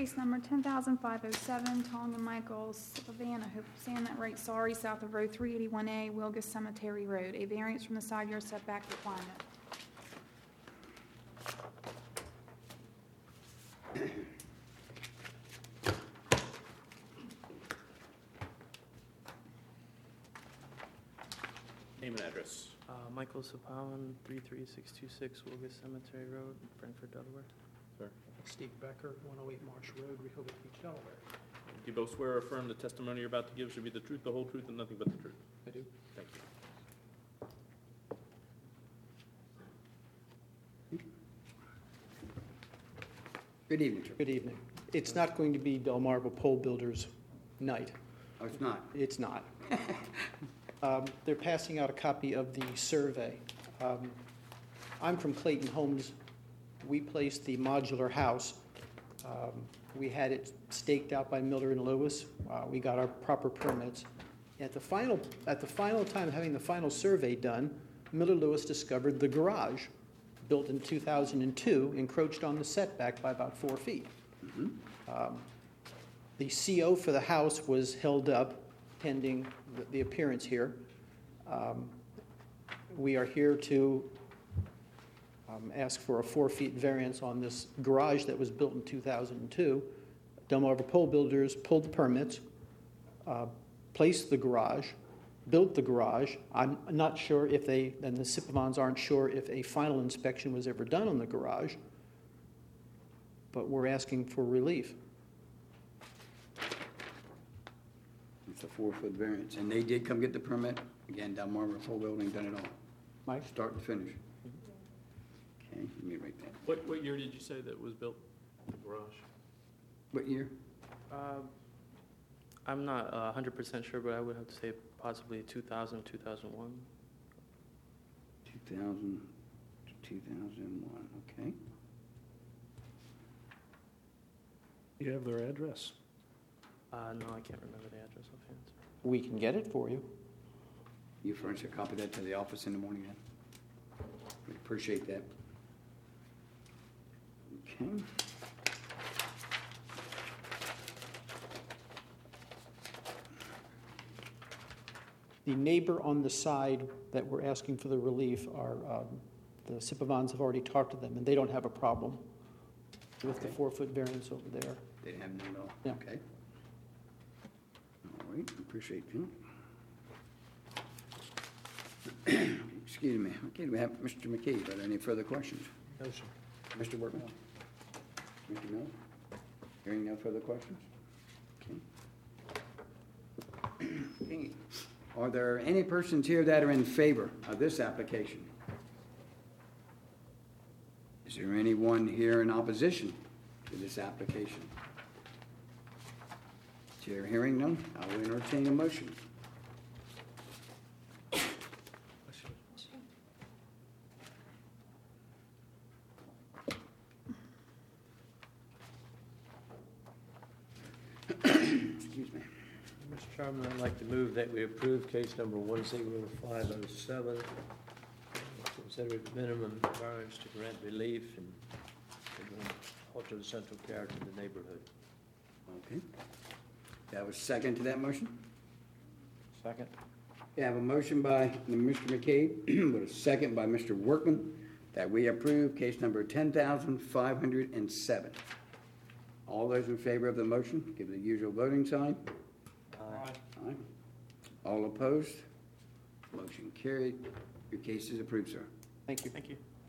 case number 10,507, Tong and Michael Sylvan, I hope I'm saying that right, sorry, south of Road 381A, Wilgus Cemetery Road, a variance from the side yard setback requirement. Name and address. Michael Sapawan, 33626 Wilgus Cemetery Road, Frankfort, Delaware. Sir. Steve Becker, 108 Marsh Road, Rehoboth Beach, Delaware. Do you both swear or affirm the testimony you're about to give should be the truth, the whole truth, and nothing but the truth? I do. Thank you. Good evening, sir. Good evening. It's not going to be Delmarva Pole Builders night. Oh, it's not. It's not. They're passing out a copy of the survey. I'm from Clayton Homes. We placed the modular house. We had it staked out by Miller and Lewis. We got our proper permits. At the final time, having the final survey done, Miller Lewis discovered the garage, built in 2002, encroached on the setback by about 4 feet. Mm-hmm. The CO for the house was held up pending the appearance here. We are here to ask for a 4 feet variance on this garage that was built in 2002. Delmarva Pole Builders pulled the permits, placed the garage, built the garage. I'm not sure if and the Sipavans aren't sure if a final inspection was ever done on the garage, but we're asking for relief. It's a 4-foot variance, and they did come get the permit. Again, Delmarva Pole Building done it all, Mike? start to finish. Okay, let me write that. What year did you say that was built, the garage? What year? I'm not 100% sure, but I would have to say possibly 2000, 2001. 2000 to 2001, okay. You have their address? No, I can't remember the address offhand. We can get it for you. You furnish a copy of that to the office in the morning then? We appreciate that. Okay. The neighbor on the side that we're asking for the relief are, the Sipavans have already talked to them, and they don't have a problem with the 4-foot variance over there. They didn't have none at all? Yeah. Okay. All right, appreciate that. Excuse me. Okay, do we have Mr. McKee? Are there any further questions? No, sir. Mr. Workman? Mr. Miller? Hearing no further questions? Okay. Okay. Are there any persons here that are in favor of this application? Is there anyone here in opposition to this application? Chair hearing none, I will entertain a motion. Excuse me. Mr. Chairman, I'd like to move that we approve case number 10507, consider it minimum variance to grant relief and alter the central character of the neighborhood. Okay. Do I have a second to that motion? Second. We have a motion by Mr. McKay with a second by Mr. Workman that we approve case number 10,507. All those in favor of the motion, give the usual voting sign. Aye. Aye. All opposed? Motion carried. Your case is approved, sir. Thank you. Thank you.